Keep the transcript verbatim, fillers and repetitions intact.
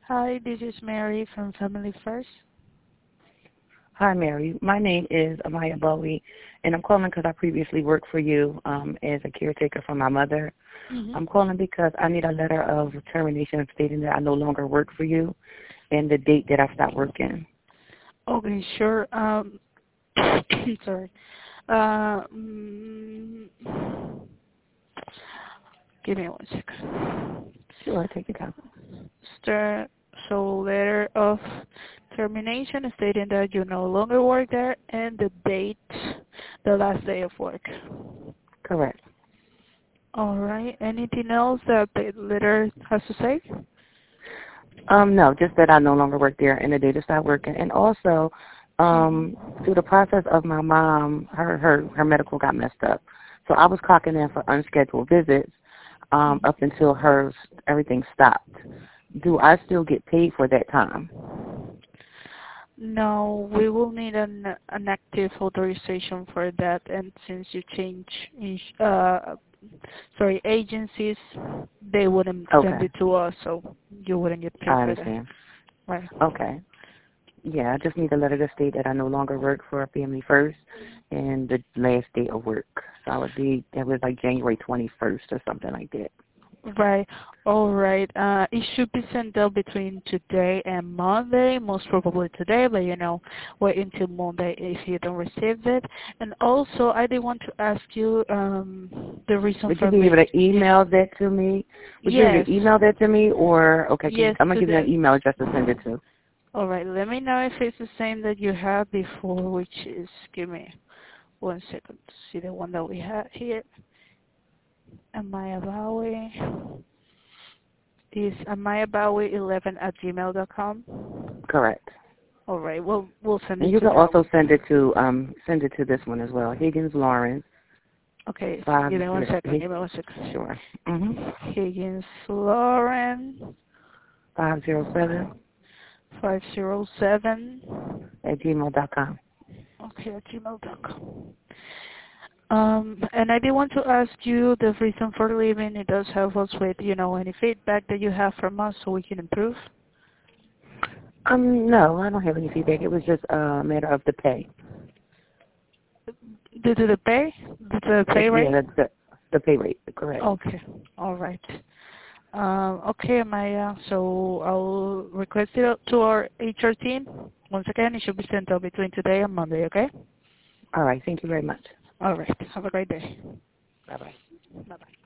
Hi, this is Mary from Family First. Hi, Mary. My name is Amaya Bowie, and I'm calling because I previously worked for you um, as a caretaker for my mother. Mm-hmm. I'm calling because I need a letter of termination stating that I no longer work for you and the date that I stopped working. Okay, sure. Um, sorry. Uh, mm, give me one second. Sure, take your time. Start, so letter of termination stating that you no longer work there and the date, the last day of work. Correct. All right. Anything else that the letter has to say? Um, no, just that I no longer work there and the date I stopped working. And also, um, through the process of my mom, her, her, her medical got messed up. So I was clocking in for unscheduled visits um, up until her everything stopped. Do I still get paid for that time? No, we will need an an active authorization for that, and since you change, ins- uh, sorry, agencies, they wouldn't send Okay, it to us, so you wouldn't get paid I for that. understand. Right. Okay. Yeah, I just need a letter to state that I no longer work for Family First and the last day of work. So I would be, that was like January twenty-first or something like that. Right. All right. Uh, it should be sent out between today and Monday, most probably today, but you know, wait until Monday if you don't receive it. And also, I did want to ask you um, the reason Would you for be able leaving. to email that to me? Would you be able Yes. to email that to me or, okay, can you, Yes, I'm going to to give you the. an email address to send it to. All right. Let me know if it's the same that you had before, which is, give me one second to see the one that we had here. Amaya Bowie is Amaya Bowie eleven at gmail dot com. Correct. All right. We'll we'll send And it you to can that also one. send it to, um, send it to this one as well, Higgins Lawrence, Okay. five, Give me one second. Hig- Give me one second. sure, mm-hmm, Higgins Lauren five zero seven five zero seven. at gmail dot com. Okay, at gmail dot com. Um, and I did want to ask you the reason for leaving. It does help us with, you know, any feedback that you have from us so we can improve. Um, no, I don't have any feedback. It was just a matter of the pay. Due to the pay? Due to the The, pay yeah, rate? the, the the pay rate, correct. Okay. All right. Um, okay, Maya. So I'll request it to our H R team. Once again, it should be sent out between today and Monday, okay? All right, thank you very much. All right. Have a great day. Bye-bye. Bye-bye.